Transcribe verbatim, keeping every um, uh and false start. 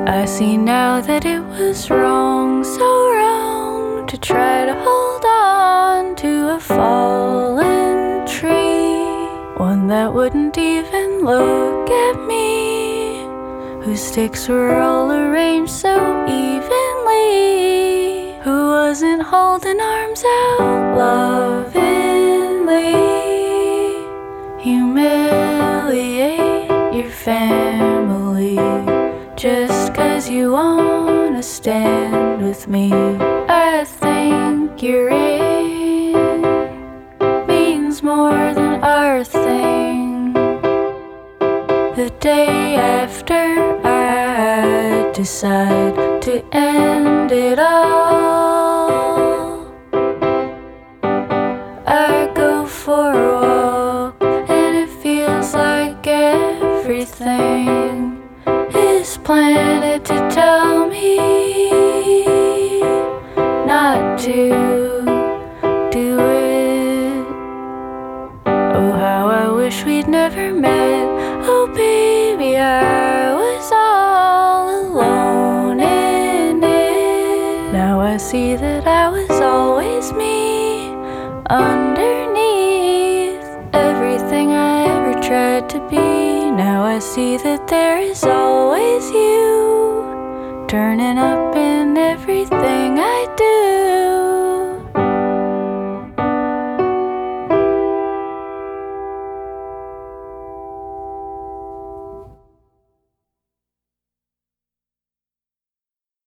I see now that it was wrong, so wrong, to try to hold on to a fallen tree, one that wouldn't even look at me, whose sticks were all arranged so evenly, who wasn't holding arms out lovingly. Humiliate your family just 'cause you wanna stand with me. I think you're in means more than our thing. The day after I decide to end it all, I go for a walk and it feels like everything is planted to tell me not to do it. Oh, how I wish we'd never met. Oh baby, I was all alone in it. Now I see that I was always me underneath everything I ever tried to be. Now I see that there is always you turning up in everything I